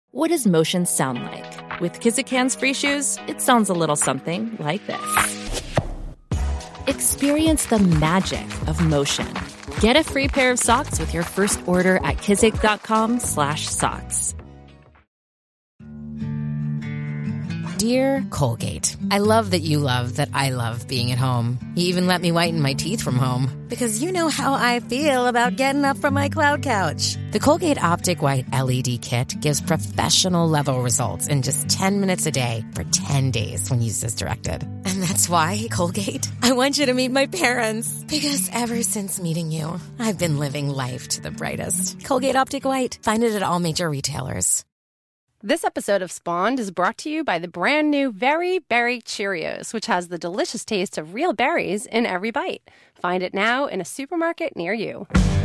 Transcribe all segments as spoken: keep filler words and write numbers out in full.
What does motion sound like? With Kizik Hands Free Shoes, it sounds a little something like this. Experience the magic of motion. Get a free pair of socks with your first order at kizik.com slash socks. Dear Colgate, I love that you love that I love being at home. You even let me whiten my teeth from home. Because you know how I feel about getting up from my cloud couch. The Colgate Optic White L E D Kit gives professional-level results in just ten minutes a day for ten days when used as directed. And that's why, Colgate, I want you to meet my parents. Because ever since meeting you, I've been living life to the brightest. Colgate Optic White. Find it at all major retailers. This episode of Spawned is brought to you by the brand new Very Berry Cheerios, which has the delicious taste of real berries in every bite. Find it now in a supermarket near you.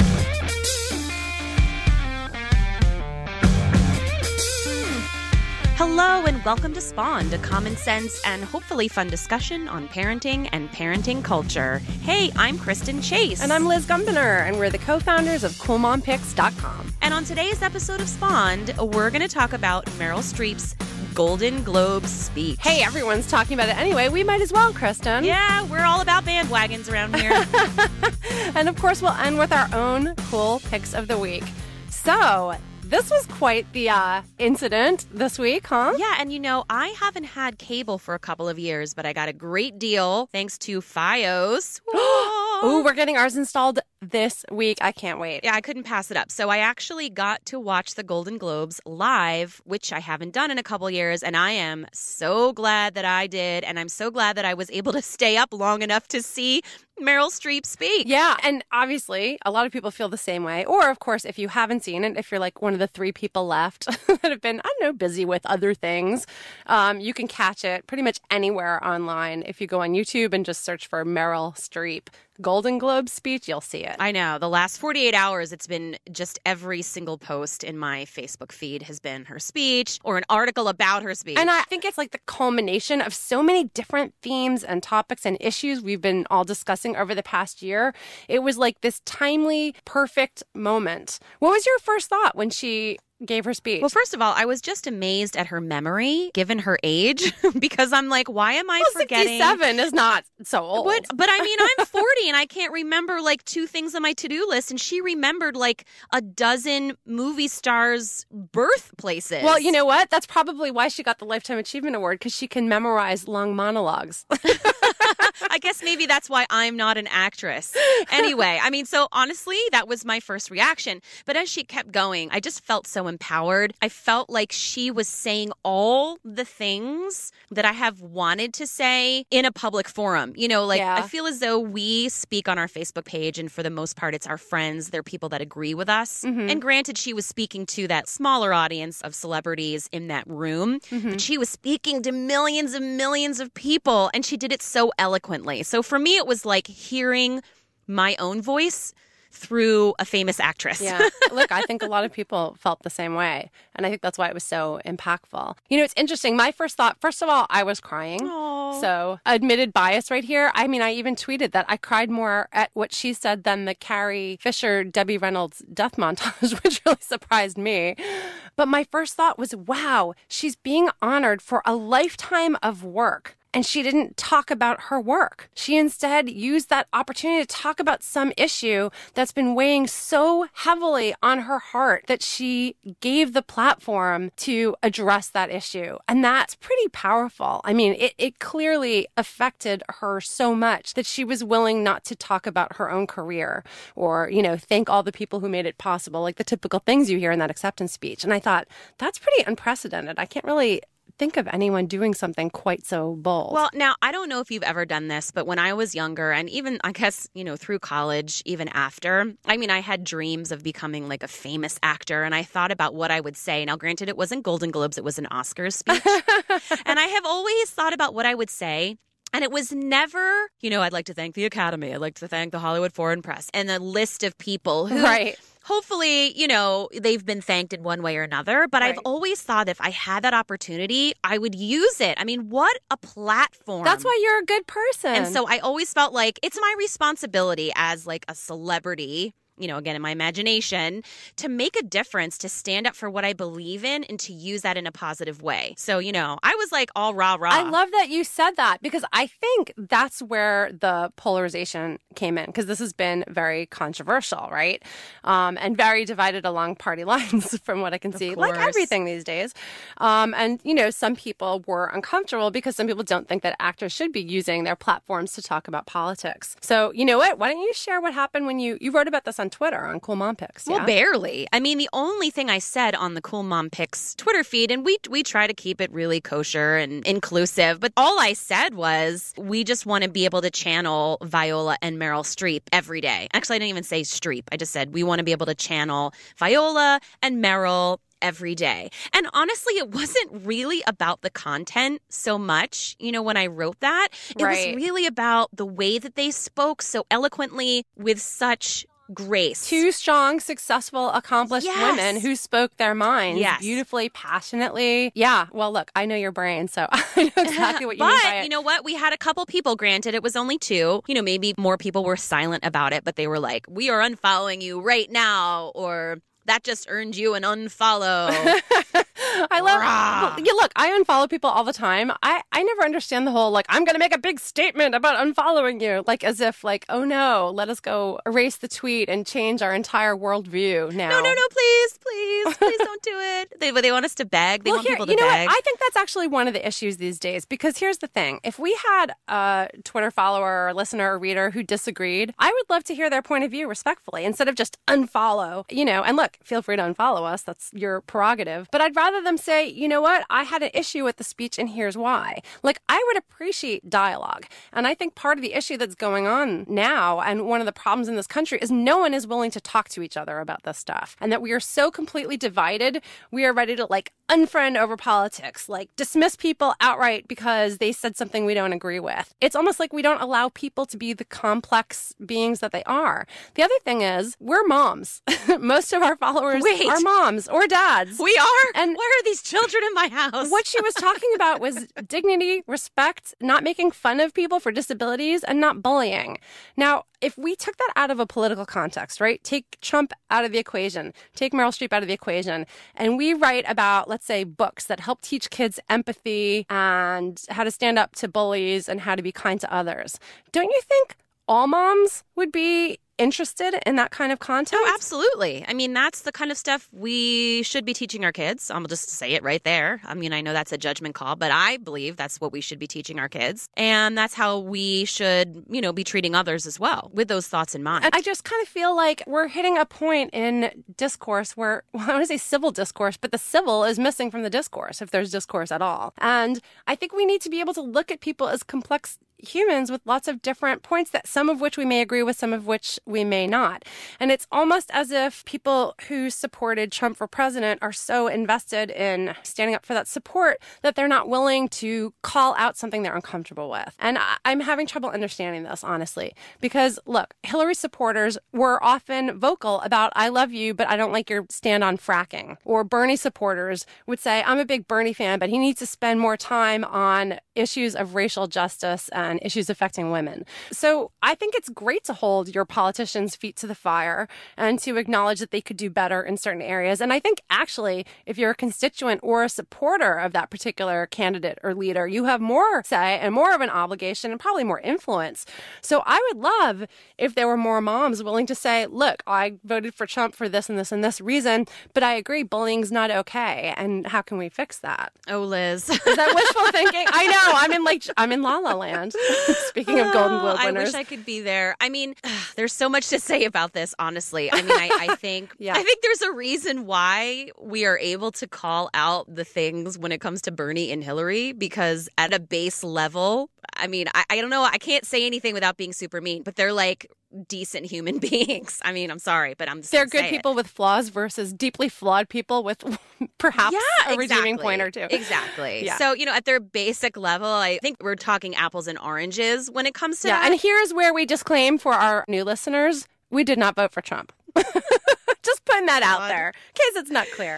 Hello and welcome to Spawned, a common sense and hopefully fun discussion on parenting and parenting culture. Hey, I'm Kristen Chase. And I'm Liz Gumbiner, and we're the co-founders of cool mom picks dot com. And on today's episode of Spawned, we're going to talk about Meryl Streep's Golden Globe speech. Hey, everyone's talking about it anyway. We might as well, Kristen. Yeah, we're all about bandwagons around here. And of course, we'll end with our own cool picks of the week. So, this was quite the uh, incident this week, huh? Yeah, and you know, I haven't had cable for a couple of years, but I got a great deal thanks to Fios. Ooh, we're getting ours installed this week. I can't wait. Yeah, I couldn't pass it up. So I actually got to watch the Golden Globes live, which I haven't done in a couple years, and I am so glad that I did, and I'm so glad that I was able to stay up long enough to see Meryl Streep speak. Yeah, and obviously, a lot of people feel the same way. Or, of course, if you haven't seen it, if you're like one of the three people left that have been, I don't know, busy with other things, um, you can catch it pretty much anywhere online. If you go on YouTube and just search for Meryl Streep Golden Globe speech, you'll see it. I know. The last forty-eight hours, it's been just every single post in my Facebook feed has been her speech or an article about her speech. And I think it's like the culmination of so many different themes and topics and issues we've been all discussing over the past year. It was like this timely, perfect moment. What was your first thought when she gave her speech? Well, first of all, I was just amazed at her memory, given her age, because I'm like, why am I well, forgetting? sixty-seven is not so old. But, but I mean, I'm forty and I can't remember like two things on my to-do list. And she remembered like a dozen movie stars' birthplaces. Well, you know what? That's probably why she got the Lifetime Achievement Award, because she can memorize long monologues. I guess maybe that's why I'm not an actress. Anyway, I mean, so honestly, that was my first reaction. But as she kept going, I just felt so empowered. I felt like she was saying all the things that I have wanted to say in a public forum. You know, like yeah. I feel as though we speak on our Facebook page, and for the most part, it's our friends. They're people that agree with us. Mm-hmm. And granted, she was speaking to that smaller audience of celebrities in that room, mm-hmm. but she was speaking to millions and millions of people, and she did it so eloquently. So for me, it was like hearing my own voice through a famous actress. Yeah. Look, I think a lot of people felt the same way. And I think that's why it was so impactful. You know, it's interesting. My first thought, first of all, I was crying. Aww. So admitted bias right here. I mean, I even tweeted that I cried more at what she said than the Carrie Fisher, Debbie Reynolds death montage, which really surprised me. But my first thought was, wow, she's being honored for a lifetime of work. And she didn't talk about her work. She instead used that opportunity to talk about some issue that's been weighing so heavily on her heart that she gave the platform to address that issue. And that's pretty powerful. I mean, it, it clearly affected her so much that she was willing not to talk about her own career or, you know, thank all the people who made it possible, like the typical things you hear in that acceptance speech. And I thought, that's pretty unprecedented. I can't really think of anyone doing something quite so bold. Well, now, I don't know if you've ever done this, but when I was younger, and even, I guess, you know, through college, even after, I mean, I had dreams of becoming like a famous actor, and I thought about what I would say. Now, granted, it wasn't Golden Globes, it was an Oscars speech. And I have always thought about what I would say. And it was never, you know, I'd like to thank the Academy. I'd like to thank the Hollywood Foreign Press and the list of people who, right. hopefully, you know, they've been thanked in one way or another. But right. I've always thought if I had that opportunity, I would use it. I mean, what a platform. That's why you're a good person. And so I always felt like it's my responsibility as like a celebrity you know, again, in my imagination, to make a difference, to stand up for what I believe in and to use that in a positive way. So, you know, I was like all rah, rah. I love that you said that because I think that's where the polarization came in because this has been very controversial, right? Um, and very divided along party lines from what I can see, like everything these days. Um, and, you know, some people were uncomfortable because some people don't think that actors should be using their platforms to talk about politics. So, you know what? Why don't you share what happened when you, you wrote about this on Twitter, on Cool Mom Pics? Yeah? Well, barely. I mean, the only thing I said on the Cool Mom Pics Twitter feed, and we we try to keep it really kosher and inclusive, but all I said was we just want to be able to channel Viola and Meryl Streep every day. Actually, I didn't even say Streep. I just said we want to be able to channel Viola and Meryl every day. And honestly, it wasn't really about the content so much, you know, when I wrote that. It Right. was really about the way that they spoke so eloquently with such grace. Two strong, successful, accomplished Yes. women who spoke their minds Yes. beautifully, passionately. Yeah. Well, look, I know your brain, so I know exactly what you but, mean by it. you know what? We had a couple people, granted, it was only two. You know, maybe more people were silent about it, but they were like, we are unfollowing you right now, or that just earned you an unfollow. I love Rah. yeah, look, I unfollow people all the time. I, I never understand the whole like I'm gonna make a big statement about unfollowing you. Like as if like, oh no, let us go erase the tweet and change our entire worldview now. No, no, no, please, please, please don't do it. They they want us to beg. They well, want here, people to you know beg. what? I think that's actually one of the issues these days because here's the thing. If we had a Twitter follower or listener or reader who disagreed, I would love to hear their point of view respectfully instead of just unfollow, you know, and look, feel free to unfollow us. That's your prerogative. But I'd rather them say, you know what? I had an issue with the speech and here's why. Like, I would appreciate dialogue. And I think part of the issue that's going on now and one of the problems in this country is no one is willing to talk to each other about this stuff. And that we are so completely divided. We are ready to like unfriend over politics, like dismiss people outright because they said something we don't agree with. It's almost like we don't allow people to be the complex beings that they are. The other thing is we're moms. Most of our followers Wait. are moms or dads. we are? And- where are these children in my house? What she was talking about was dignity, respect, not making fun of people for disabilities, and not bullying. Now, if we took that out of a political context, right? Take Trump out of the equation, take Meryl Streep out of the equation, and we write about, let's say, books that help teach kids empathy and how to stand up to bullies and how to be kind to others. Don't you think all moms would be interested in that kind of content? Oh, absolutely. I mean, that's the kind of stuff we should be teaching our kids. I'm just say it right there. I mean, I know that's a judgment call, but I believe that's what we should be teaching our kids. And that's how we should, you know, be treating others as well with those thoughts in mind. And I just kind of feel like we're hitting a point in discourse where, well, I want to say civil discourse, but the civil is missing from the discourse, if there's discourse at all. And I think we need to be able to look at people as complex humans with lots of different points, that some of which we may agree with, some of which we may not. And it's almost as if people who supported Trump for president are so invested in standing up for that support that they're not willing to call out something they're uncomfortable with. And I- I'm having trouble understanding this, honestly, because look, Hillary supporters were often vocal about, I love you, but I don't like your stand on fracking. Or Bernie supporters would say, I'm a big Bernie fan, but he needs to spend more time on issues of racial justice and issues affecting women. So I think it's great to hold your politicians' feet to the fire and to acknowledge that they could do better in certain areas. And I think actually, if you're a constituent or a supporter of that particular candidate or leader, you have more say and more of an obligation and probably more influence. So I would love if there were more moms willing to say, look, I voted for Trump for this and this and this reason, but I agree bullying's not okay. And how can we fix that? Oh, Liz. Is that wishful thinking? I know. I'm in like I'm in La La Land. Speaking of Golden Globe Oh, winners. I wish I could be there. I mean, there's so much to say about this, honestly. I mean, I, I think Yeah. I think there's a reason why we are able to call out the things when it comes to Bernie and Hillary, because at a base level, I mean, I, I don't know. I can't say anything without being super mean, but they're like decent human beings. I mean, I'm sorry, but I'm just They're gonna good say people it. with flaws versus deeply flawed people with perhaps Yeah, a redeeming exactly. point or two. Exactly. Yeah. So, you know, at their basic level, I think we're talking apples and oranges when it comes to Yeah, that. and here's where we disclaim for our new listeners, we did not vote for Trump. Just putting that out God. there, in case it's not clear.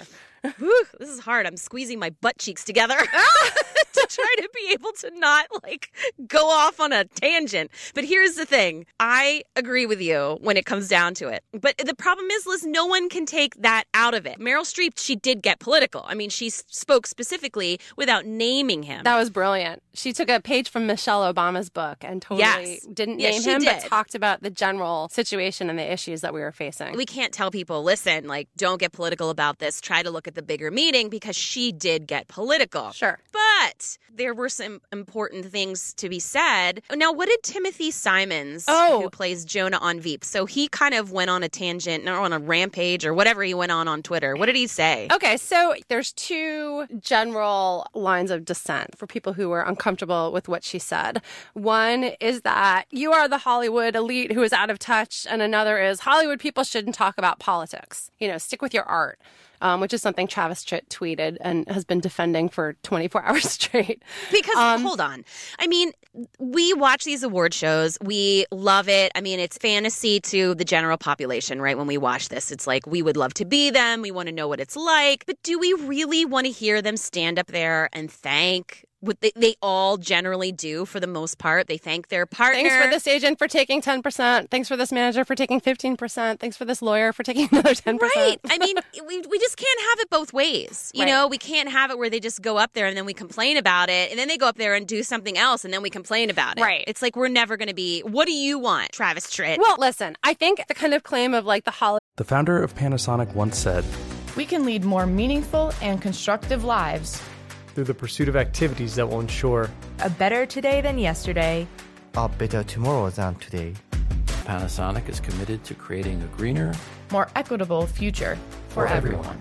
Whew, this is hard. I'm squeezing my butt cheeks together to try to be able to not like go off on a tangent. But here's the thing. I agree with you when it comes down to it. But the problem is, Liz, no one can take that out of it. Meryl Streep, she did get political. I mean, she spoke specifically without naming him. That was brilliant. She took a page from Michelle Obama's book and totally yes. didn't yes, name him, did. but talked about the general situation and the issues that we were facing. We can't tell people, listen, like, don't get political about this. Try to look at the bigger meaning, because she did get political. Sure. But there were some important things to be said. Now, what did Timothy Simons, oh. who plays Jonah on Veep, so he kind of went on a tangent, or on a rampage, or whatever he went on on Twitter. What did he say? Okay, so there's two general lines of dissent for people who were uncomfortable with what she said. One is that you are the Hollywood elite who is out of touch, and another is Hollywood people shouldn't talk about politics. You know, stick with your art. Um, which is something Travis Tritt tweeted and has been defending for twenty-four hours straight. Because, um, hold on. I mean, we watch these award shows. We love it. I mean, it's fantasy to the general population, right? When we watch this, it's like we would love to be them. We want to know what it's like. But do we really want to hear them stand up there and thank what they, they all generally do for the most part? They thank their partner. Thanks for this agent for taking ten percent. Thanks for this manager for taking fifteen percent. Thanks for this lawyer for taking another ten percent. Right. I mean, we, we just can't have it both ways. You right. know, we can't have it where they just go up there and then we complain about it, and then they go up there and do something else and then we complain about it. Right. It's like we're never going to be, what do you want, Travis Tritt? Well, listen, I think the kind of claim of like the Hollywood. The founder of Panasonic once said, "We can lead more meaningful and constructive lives through the pursuit of activities that will ensure a better today than yesterday, a better tomorrow than today." Panasonic is committed to creating a greener, more equitable future for, for everyone. everyone.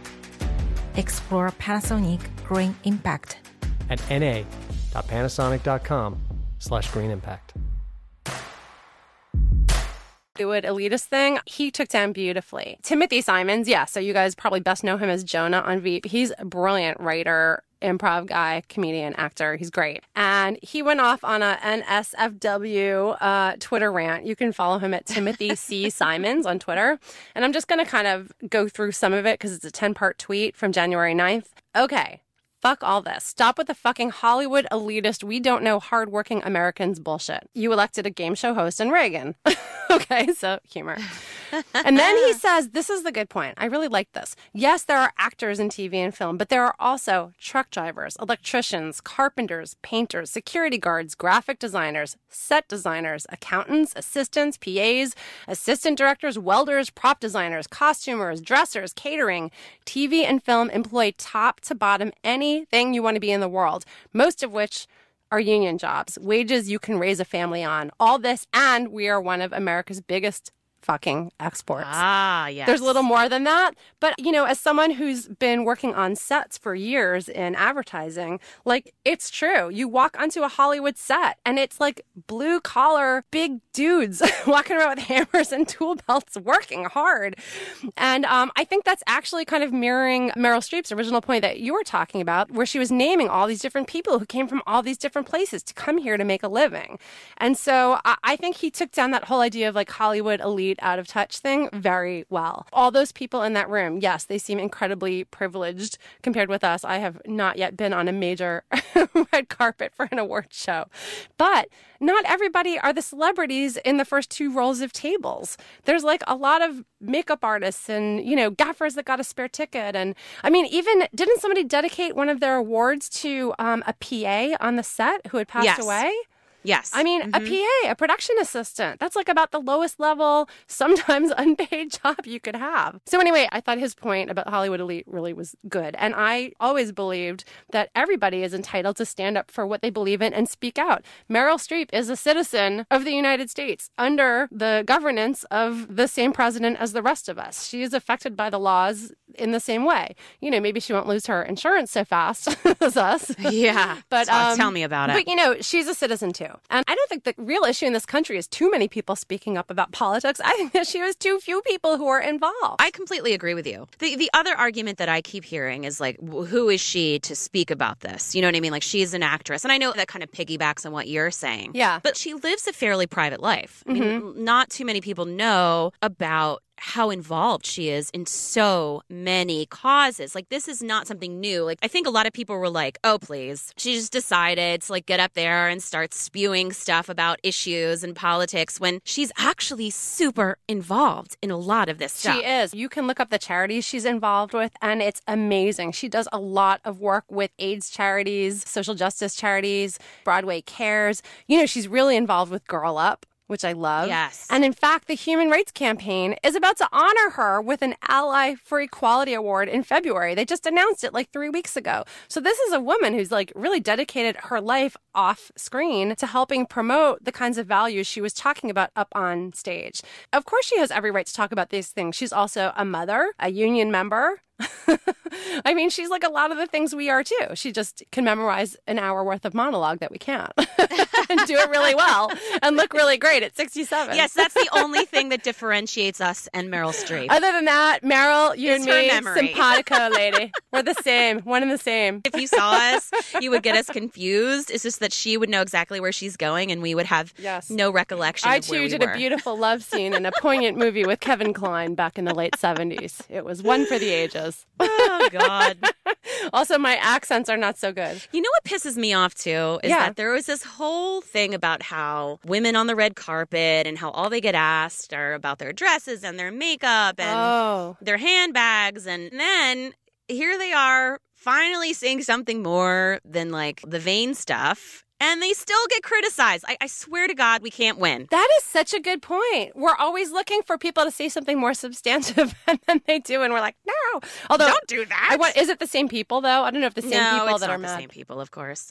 Explore Panasonic Green Impact at na.panasonic.com slash green impact. Hollywood elitist thing, he took down beautifully. Timothy Simons, yeah, so you guys probably best know him as Jonah on Veep. He's a brilliant writer, improv guy, comedian, actor. He's great. And he went off on a N S F W uh, Twitter rant. You can follow him at Timothy C. Simons on Twitter. And I'm just going to kind of go through some of it because it's a ten-part tweet from January ninth. Okay. Fuck all this. Stop with the fucking Hollywood elitist, we don't know hardworking Americans bullshit. You elected a game show host in Reagan. Okay, so humor. And then he says, this is the good point. I really like this. Yes, there are actors in T V and film, but there are also truck drivers, electricians, carpenters, painters, security guards, graphic designers, set designers, accountants, assistants, P As, assistant directors, welders, prop designers, costumers, dressers, catering. T V and film employ top to bottom anything you want to be in the world, most of which are union jobs, wages you can raise a family on. All this, and we are one of America's biggest fucking exports. Ah, yes. There's a little more than that. But, you know, as someone who's been working on sets for years in advertising, like, it's true. You walk onto a Hollywood set and it's like blue collar, big dudes walking around with hammers and tool belts working hard. And um, I think that's actually kind of mirroring Meryl Streep's original point that you were talking about, where she was naming all these different people who came from all these different places to come here to make a living. And so I, I think he took down that whole idea of like Hollywood elite out of touch thing very well. All those people in that room, yes, they seem incredibly privileged compared with us. I have not yet been on a major red carpet for an award show. But not everybody are the celebrities in the first two rows of tables. There's like a lot of makeup artists and, you know, gaffers that got a spare ticket. And I mean, even didn't somebody dedicate one of their awards to um, a P A on the set who had passed yes. away? Yes. I mean, mm-hmm. a P A, a production assistant, that's like about the lowest level, sometimes unpaid job you could have. So anyway, I thought his point about Hollywood elite really was good. And I always believed that everybody is entitled to stand up for what they believe in and speak out. Meryl Streep is a citizen of the United States under the governance of the same president as the rest of us. She is affected by the laws in the same way. You know, maybe she won't lose her insurance so fast as us. Yeah. But um, tell me about it. But, you know, she's a citizen too. And I don't think the real issue in this country is too many people speaking up about politics. I think the issue is too few people who are involved. I completely agree with you. The the other argument that I keep hearing is like, who is she to speak about this? You know what I mean? Like, she's an actress. And I know that kind of piggybacks on what you're saying. Yeah. But she lives a fairly private life. I mm-hmm. mean, not too many people know about how involved she is in so many causes. Like, this is not something new. Like, I think a lot of people were like, oh, please. She just decided to, like, get up there and start spewing stuff about issues and politics when she's actually super involved in a lot of this stuff. She is. You can look up the charities she's involved with, and it's amazing. She does a lot of work with AIDS charities, social justice charities, Broadway Cares. You know, she's really involved with Girl Up, which I love. Yes. And in fact, the Human Rights Campaign is about to honor her with an Ally for Equality Award in February. They just announced it like three weeks ago. So this is a woman who's like really dedicated her life off screen to helping promote the kinds of values she was talking about up on stage. Of course, she has every right to talk about these things. She's also a mother, a union member. I mean, she's like a lot of the things we are too. She just can memorize an hour worth of monologue that we can't and do it really well and look really great at sixty-seven. Yes, that's the only thing that differentiates us and Meryl Streep. Other than that, Meryl, you It's and her me, memory. simpatico lady. We're the same, one and the same. If you saw us, you would get us confused. It's just that she would know exactly where she's going and we would have Yes. no recollection I of where too we did were. a beautiful love scene in a poignant movie with Kevin Kline back in the late seventies. It was one for the ages. Oh, God. Also, my accents are not so good. You know what pisses me off, too, is Yeah. that there was this whole thing about how women on the red carpet and how all they get asked are about their dresses and their makeup and Oh. their handbags. And then here they are finally saying something more than like the vain stuff. And they still get criticized. I, I swear to God, we can't win. That is such a good point. We're always looking for people to say something more substantive, and then they do, and we're like, no. Although, Don't do that. I want. Is it the same people though? I don't know if the same no, people it's that not are the mad. same people, of course.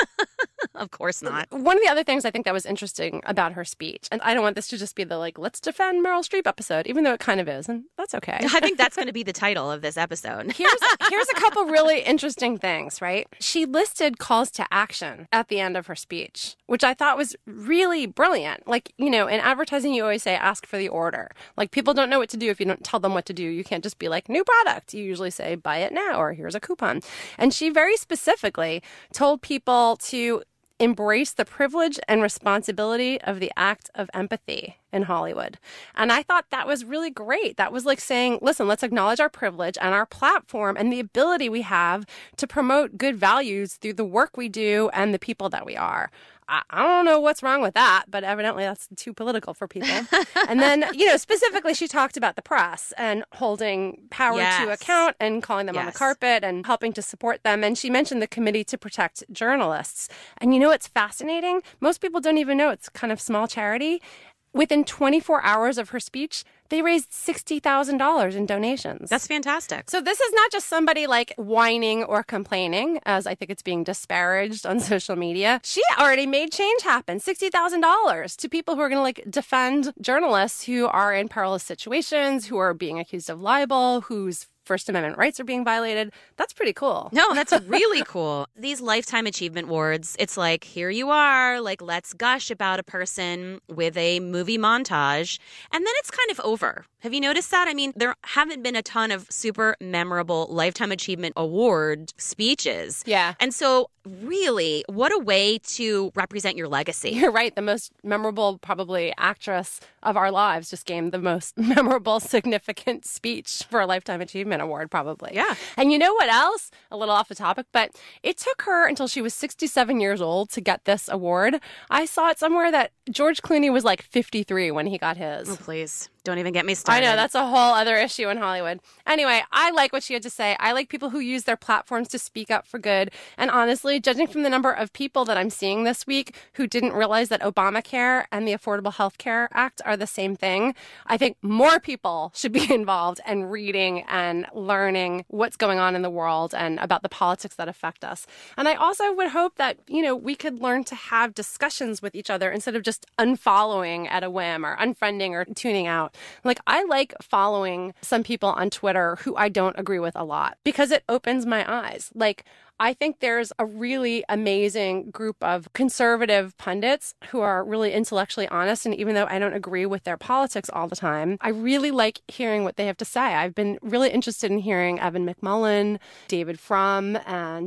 Of course not. One of the other things I think that was interesting about her speech, and I don't want this to just be the like, let's defend Meryl Streep episode, even though it kind of is, and that's okay. I think that's going to be the title of this episode. Here's here's a couple really interesting things, right? She listed calls to action at the end of her speech, which I thought was really brilliant. Like, you know, in advertising, you always say, ask for the order. Like, people don't know what to do if you don't tell them what to do. You can't just be like, new product. You usually say, buy it now, or here's a coupon. And she very specifically told people to embrace the privilege and responsibility of the act of empathy in Hollywood. And I thought that was really great. That was like saying, listen, let's acknowledge our privilege and our platform and the ability we have to promote good values through the work we do and the people that we are. I, I don't know what's wrong with that, but evidently that's too political for people. And then, you know, specifically she talked about the press and holding power Yes. to account and calling them on the Yes. carpet and helping to support them. And she mentioned the Committee to Protect Journalists. And you know what's fascinating? Most people don't even know it's kind of small charity. Within twenty-four hours of her speech, they raised sixty thousand dollars in donations. That's fantastic. So this is not just somebody like whining or complaining, as I think it's being disparaged on social media. She already made change happen. sixty thousand dollars to people who are going to like defend journalists who are in perilous situations, who are being accused of libel, whose First Amendment rights are being violated. That's pretty cool. No, that's really cool. These Lifetime Achievement Awards, it's like, here you are, like, let's gush about a person with a movie montage, and then it's kind of over. Have you noticed that? I mean, there haven't been a ton of super memorable Lifetime Achievement Award speeches. Yeah. And so, really, what a way to represent your legacy. You're right. The most memorable, probably, actress of our lives just gave the most memorable, significant speech for a Lifetime Achievement Award, probably. Yeah. And you know what else? A little off the topic, but it took her until she was sixty-seven years old to get this award. I saw it somewhere that George Clooney was like fifty-three when he got his. Oh, please. Don't even get me I started. know, that's a whole other issue in Hollywood. Anyway, I like what she had to say. I like people who use their platforms to speak up for good. And honestly, judging from the number of people that I'm seeing this week who didn't realize that Obamacare and the Affordable Health Care Act are the same thing, I think more people should be involved and reading and learning what's going on in the world and about the politics that affect us. And I also would hope that, you know, we could learn to have discussions with each other instead of just unfollowing at a whim or unfriending or tuning out. Like, I like following some people on Twitter who I don't agree with a lot because it opens my eyes. Like, I think there's a really amazing group of conservative pundits who are really intellectually honest. And even though I don't agree with their politics all the time, I really like hearing what they have to say. I've been really interested in hearing Evan McMullin, David Frum, and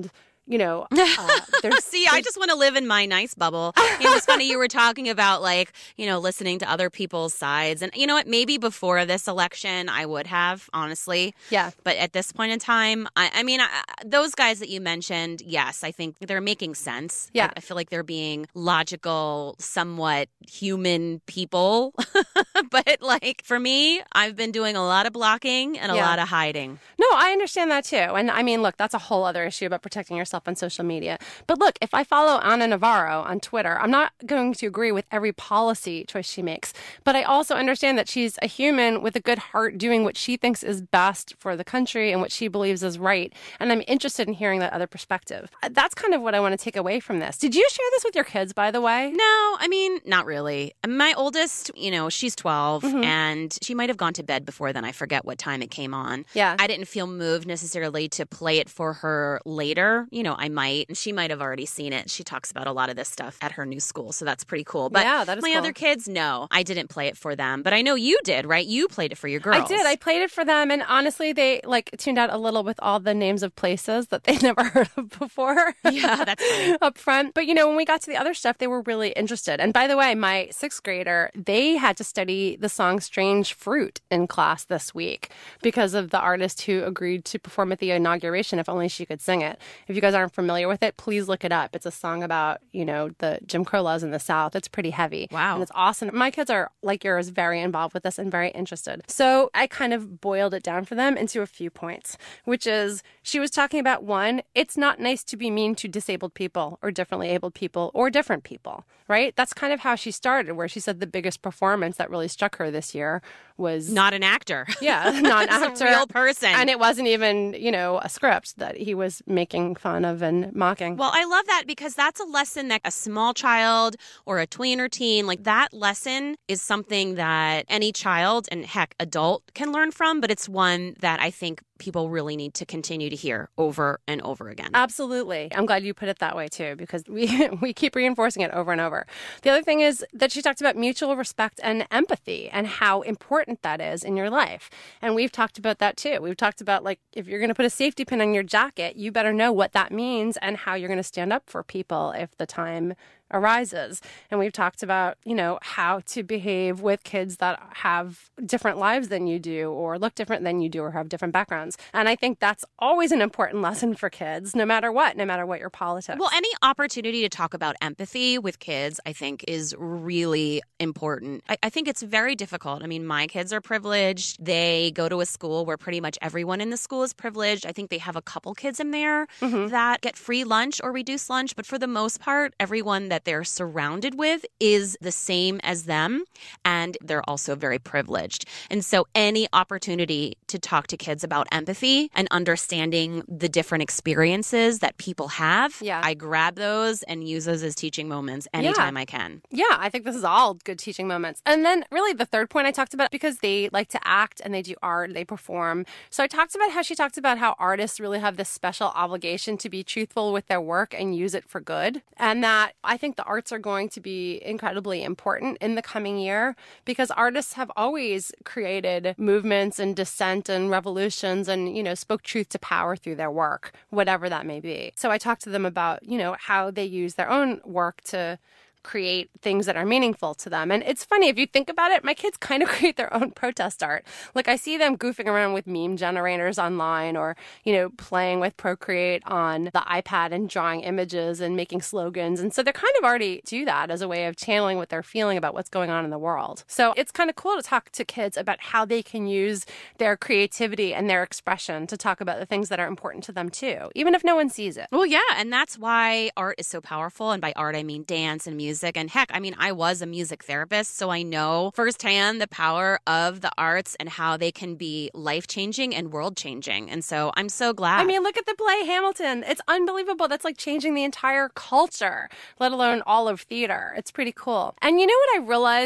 you know, uh, there's See, I just want to live in my nice bubble. It was funny you were talking about, like, you know, listening to other people's sides. And you know what? Maybe before this election, I would have, honestly. Yeah. But at this point in time, I, I mean, I, those guys that you mentioned, yes, I think they're making sense. Yeah. I, I feel like they're being logical, somewhat human people. But, like, for me, I've been doing a lot of blocking and a Yeah. lot of hiding. No, I understand that too. And I mean, look, that's a whole other issue about protecting yourself on social media. But look, if I follow Ana Navarro on Twitter, I'm not going to agree with every policy choice she makes. But I also understand that she's a human with a good heart doing what she thinks is best for the country and what she believes is right. And I'm interested in hearing that other perspective. That's kind of what I want to take away from this. Did you share this with your kids, by the way? No, I mean, not really. My oldest, you know, she's twelve, Mm-hmm. and she might have gone to bed before then. I forget what time it came on. Yeah. I didn't feel moved necessarily to play it for her later. You know, I might. And she might have already seen it. She talks about a lot of this stuff at her new school, so that's pretty cool. But Yeah, that is my cool. other kids, no, I didn't play it for them. But I know you did, right? You played it for your girls. I did. I played it for them. And honestly, they like tuned out a little with all the names of places that they'd never heard of before. Yeah, that's funny. Up front. But, you know, when we got to the other stuff, they were really interested. And by the way, my sixth grader, they had to study the song Strange Fruit in class this week because of the artist who agreed to perform at the inauguration, if only she could sing it. If you guys aren't familiar with it, please look it up. It's a song about, you know, the Jim Crow laws in the South. It's pretty heavy. Wow. And it's awesome. My kids are, like yours, very involved with this and very interested. So I kind of boiled it down for them into a few points, which is she was talking about, one, it's not nice to be mean to disabled people or differently abled people or different people, right? That's kind of how she started, where she said the biggest performance that really struck her this year was Not an actor. yeah, not an It's actor, a real person. and it wasn't even, you know, a script that he was making fun of and mocking. Well, I love that because that's a lesson that a small child or a tween or teen, like that lesson is something that any child and heck, adult can learn from, but it's one that I think people really need to continue to hear over and over again. Absolutely. I'm glad you put it that way too, because we we keep reinforcing it over and over. The other thing is that she talked about mutual respect and empathy and how important that is in your life. And we've talked about that too. We've talked about, like, if you're going to put a safety pin on your jacket, you better know what that means and how you're going to stand up for people if the time arises. And we've talked about, you know, how to behave with kids that have different lives than you do or look different than you do or have different backgrounds. And I think that's always an important lesson for kids, no matter what, no matter what your politics. Well, any opportunity to talk about empathy with kids, I think, is really important. I, I think it's very difficult. I mean, my kids are privileged. They go to a school where pretty much everyone in the school is privileged. I think they have a couple kids in there mm-hmm. that get free lunch or reduced lunch. But for the most part, everyone that they're surrounded with is the same as them. And they're also very privileged. And so any opportunity to talk to kids about empathy and understanding the different experiences that people have, yeah. I grab those and use those as teaching moments anytime yeah. I can. Yeah, I think this is all good teaching moments. And then really the third point I talked about, because they like to act and they do art, they perform. So I talked about how she talked about how artists really have this special obligation to be truthful with their work and use it for good. And that I think the arts are going to be incredibly important in the coming year because artists have always created movements and dissent and revolutions and, you know, spoke truth to power through their work, whatever that may be. So I talked to them about, you know, how they use their own work to create things that are meaningful to them. And it's funny, if you think about it, my kids kind of create their own protest art. Like I see them goofing around with meme generators online or, you know, playing with Procreate on the iPad and drawing images and making slogans. And so they're kind of already do that as a way of channeling what they're feeling about what's going on in the world. So it's kind of cool to talk to kids about how they can use their creativity and their expression to talk about the things that are important to them too, even if no one sees it. Well, yeah. And that's why art is so powerful. And by art, I mean dance and music. And heck, I mean, I was a music therapist, so I know firsthand the power of the arts and how they can be life-changing and world-changing. And so I'm so glad. I mean, look at the play Hamilton. It's unbelievable. That's like changing the entire culture, let alone all of theater. It's pretty cool. And you know what I realized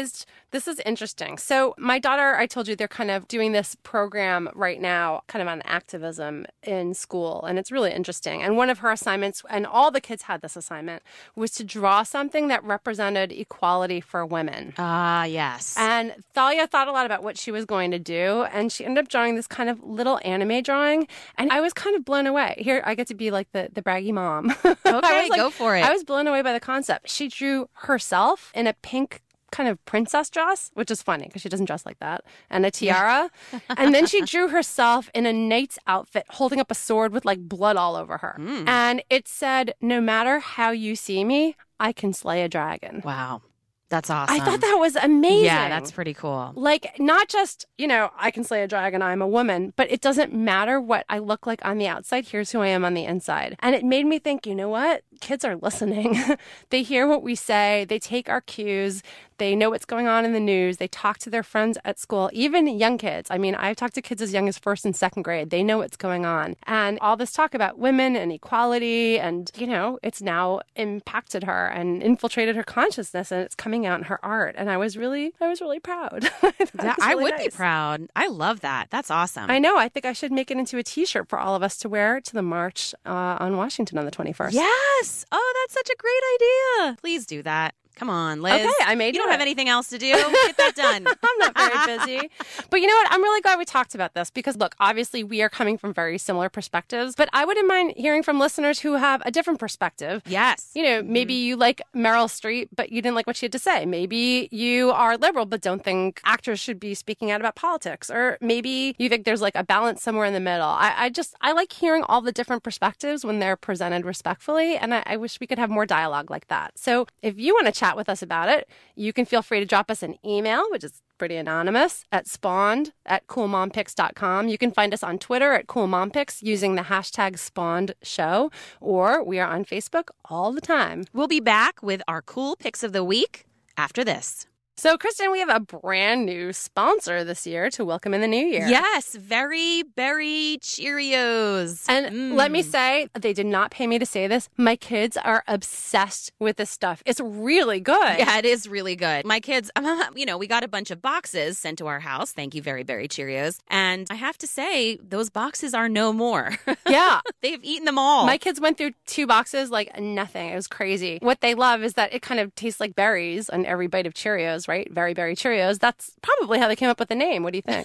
This is interesting. So my daughter, I told you, they're kind of doing this program right now, kind of on activism in school. And it's really interesting. And one of her assignments, and all the kids had this assignment, was to draw something that represented equality for women. Ah, uh, yes. And Thalia thought a lot about what she was going to do. And she ended up drawing this kind of little anime drawing. And I was kind of blown away. Here, I get to be like the, the braggy mom. Okay, like, go for it. I was blown away by the concept. She drew herself in a pink kind of princess dress, which is funny because she doesn't dress like that, and a tiara. Yeah. And then she drew herself in a knight's outfit holding up a sword with like blood all over her. Mm. And it said, no matter how you see me, I can slay a dragon. Wow. That's awesome. I thought that was amazing. Yeah, that's pretty cool. Like, not just, you know, I can slay a dragon, I'm a woman, but it doesn't matter what I look like on the outside. Here's who I am on the inside. And it made me think, you know what? Kids are listening. They hear what we say. They take our cues. They know what's going on in the news. They talk to their friends at school, even young kids. I mean, I've talked to kids as young as first and second grade. They know what's going on. And all this talk about women and equality and, you know, it's now impacted her and infiltrated her consciousness, and it's coming out in her art. And I was really, I was really proud. Yeah, I really would nice. be proud. I love that. That's awesome. I know. I think I should make it into a T-shirt for all of us to wear to the march uh, on Washington on the twenty-first. Yes. Oh, that's such a great idea. Please do that. Come on, Liz. Okay, I made You don't it. have anything else to do. Get that done. I'm not very busy. But you know what? I'm really glad we talked about this because, look, obviously we are coming from very similar perspectives, but I wouldn't mind hearing from listeners who have a different perspective. Yes. You know, maybe you like Meryl Streep, but you didn't like what she had to say. Maybe you are liberal, but don't think actors should be speaking out about politics. Or maybe you think there's like a balance somewhere in the middle. I, I just, I like hearing all the different perspectives when they're presented respectfully. And I, I wish we could have more dialogue like that. So if you want to chat with us about it, you can feel free to drop us an email, which is pretty anonymous, at spawned at cool mom pics dot com. You can find us on Twitter at coolmompics using the hashtag spawned show, or we are on Facebook all the time. We'll be back with our cool picks of the week after this. So, Kristen, we have a brand new sponsor this year to welcome in the new year. Yes, Very Berry Cheerios. And mm. let me say, they did not pay me to say this. My kids are obsessed with this stuff. It's really good. Yeah, it is really good. My kids, you know, we got a bunch of boxes sent to our house. Thank you, Very Berry Cheerios. And I have to say, those boxes are no more. Yeah. They've eaten them all. My kids went through two boxes like nothing. It was crazy. What they love is that it kind of tastes like berries on every bite of Cheerios, right? Very Berry Cheerios. That's probably how they came up with the name. What do you think?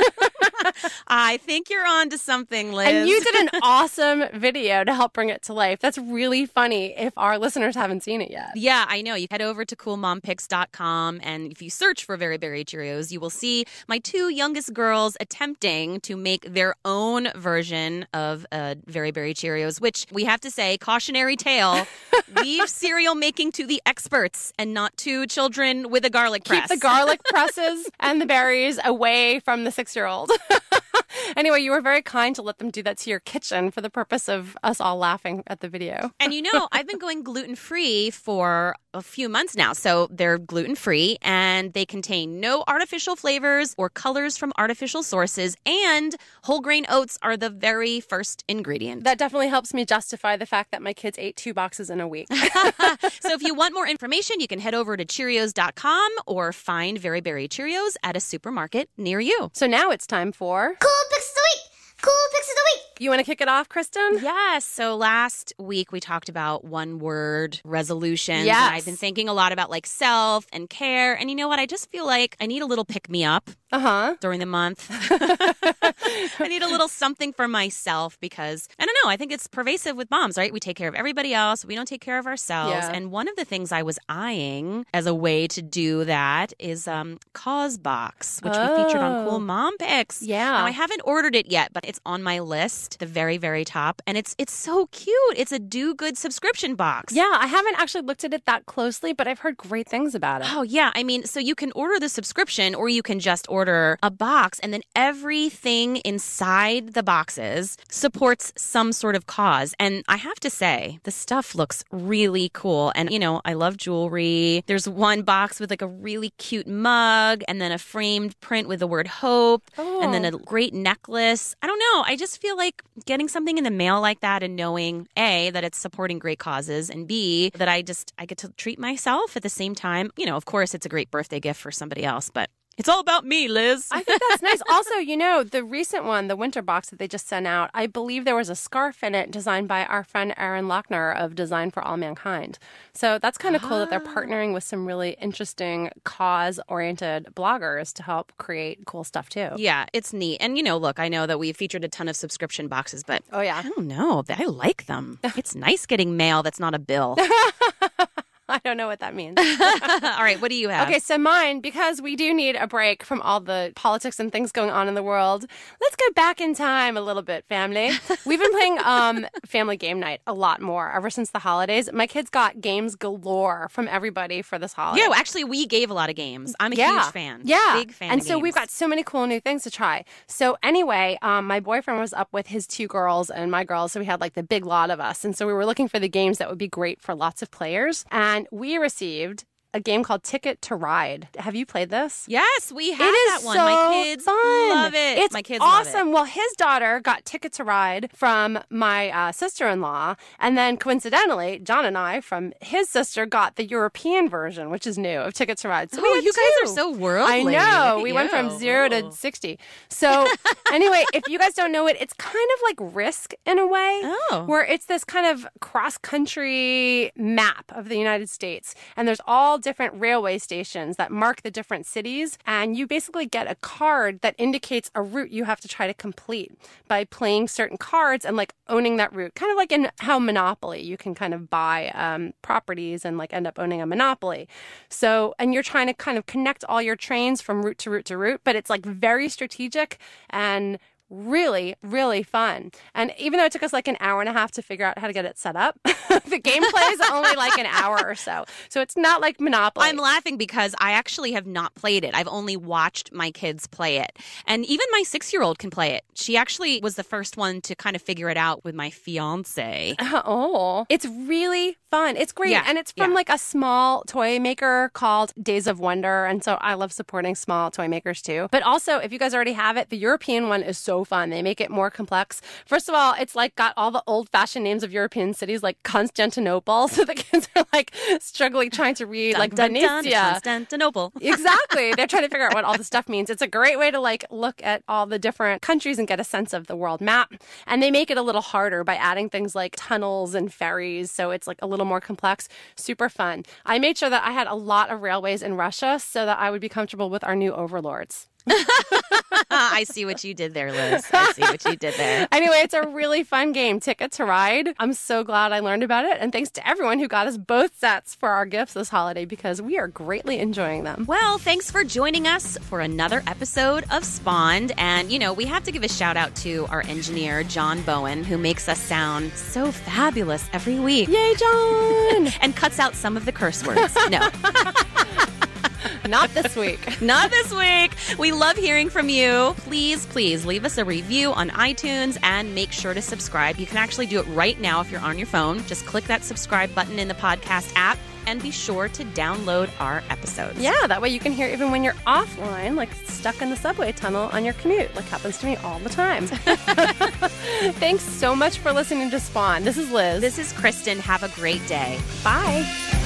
I think you're on to something, Liz. And you did an awesome video to help bring it to life. That's really funny if our listeners haven't seen it yet. Yeah, I know. You head over to cool mom pics dot com, and if you search for Very Berry Cheerios, you will see my two youngest girls attempting to make their own version of uh, Very Berry Cheerios, which we have to say, cautionary tale, leave cereal making to the experts and not to children with a garlic press. Keep the garlic presses and the berries away from the six-year-old. Anyway, you were very kind to let them do that to your kitchen for the purpose of us all laughing at the video. And you know, I've been going gluten-free for a few months now. So they're gluten-free and they contain no artificial flavors or colors from artificial sources. And whole grain oats are the very first ingredient. That definitely helps me justify the fact that my kids ate two boxes in a week. So if you want more information, you can head over to Cheerios dot com or find Very Berry Cheerios at a supermarket near you. So now it's time for Cool Picks of the Week! Cool Picks of the Week! You want to kick it off, Kristen? Yes. So last week we talked about one word resolutions. Yes. And I've been thinking a lot about like self and care. And you know what? I just feel like I need a little pick me up. Uh-huh. During the month. I need a little something for myself because, I don't know, I think it's pervasive with moms, right? We take care of everybody else. We don't take care of ourselves. Yeah. And one of the things I was eyeing as a way to do that is um, CauseBox, which oh. we featured on Cool Mom Picks. Yeah. Now, I haven't ordered it yet, but it's on my list, the very, very top. And it's it's so cute. It's a do-good subscription box. Yeah, I haven't actually looked at it that closely, but I've heard great things about it. Oh, yeah. I mean, so you can order the subscription or you can just order Order a box, and then everything inside the boxes supports some sort of cause. And I have to say, the stuff looks really cool. And, you know, I love jewelry. There's one box with like a really cute mug and then a framed print with the word hope oh. and then a great necklace. I don't know. I just feel like getting something in the mail like that and knowing, A, that it's supporting great causes, and B, that I just, I get to treat myself at the same time. You know, of course, it's a great birthday gift for somebody else, but it's all about me, Liz. I think that's nice. Also, you know, the recent one, the winter box that they just sent out, I believe there was a scarf in it designed by our friend Erin Lochner of Design for All Mankind. So that's kind of cool that they're partnering with some really interesting cause-oriented bloggers to help create cool stuff too. Yeah, it's neat. And, you know, look, I know that we've featured a ton of subscription boxes, but oh yeah, I don't know. I like them. It's nice getting mail that's not a bill. I don't know what that means. All right, what do you have? Okay, so mine, because we do need a break from all the politics and things going on in the world, let's go back in time a little bit, family. We've been playing um, Family Game Night a lot more ever since the holidays. My kids got games galore from everybody for this holiday. Yeah, well, actually, we gave a lot of games. I'm a yeah. huge fan. Yeah. Big fan And of so games. we've got so many cool new things to try. So anyway, um, my boyfriend was up with his two girls and my girls, so we had like the big lot of us. And so we were looking for the games that would be great for lots of players. And we received a game called Ticket to Ride. Have you played this? Yes, we have it is that one. So My kids fun. love it. It's My kids awesome. love it. Well, his daughter got Ticket to Ride from my uh, sister-in-law, and then coincidentally, John and I from his sister got the European version, which is new, of Ticket to Ride. So oh, we had you two. guys are so worldly. I know. Look We at went you. from zero to sixty. So anyway, if you guys don't know it, it's kind of like Risk in a way, oh. where it's this kind of cross-country map of the United States, and there's all different railway stations that mark the different cities, and you basically get a card that indicates a route you have to try to complete by playing certain cards and like owning that route, kind of like in how Monopoly, you can kind of buy um, properties and like end up owning a monopoly. So, and you're trying to kind of connect all your trains from route to route to route, but it's like very strategic and really, really fun. And even though it took us like an hour and a half to figure out how to get it set up, the gameplay is only like an hour or so. So it's not like Monopoly. I'm laughing because I actually have not played it. I've only watched my kids play it. And even my six-year-old can play it. She actually was the first one to kind of figure it out with my fiance. Oh, it's really fun. It's great. Yeah, and it's from yeah. like a small toy maker called Days of Wonder. And so I love supporting small toy makers too. But also, if you guys already have it, the European one is so fun. They make it more complex. First of all, it's like got all the old-fashioned names of European cities like Constantinople. So the kids are like struggling trying to read Dun, like dun, dun, Venetia. Constantinople. Exactly. They're trying to figure out what all the stuff means. It's a great way to like look at all the different countries and get a sense of the world map. And they make it a little harder by adding things like tunnels and ferries. So it's like a little more complex. Super fun. I made sure that I had a lot of railways in Russia so that I would be comfortable with our new overlords. I see what you did there, Liz. I see what you did there. Anyway, it's a really fun game, Ticket to Ride. I'm so glad I learned about it. And thanks to everyone who got us both sets for our gifts this holiday because we are greatly enjoying them. Well, thanks for joining us for another episode of Spawned. And, you know, we have to give a shout out to our engineer, John Bowen, who makes us sound so fabulous every week. Yay, John! And cuts out some of the curse words. No. Not this week. Not this week. We love hearing from you. Please, please leave us a review on iTunes and make sure to subscribe. You can actually do it right now if you're on your phone. Just click that subscribe button in the podcast app and be sure to download our episodes. Yeah, that way you can hear even when you're offline, like stuck in the subway tunnel on your commute, like happens to me all the time. Thanks so much for listening to Spawn. This is Liz. This is Kristen. Have a great day. Bye.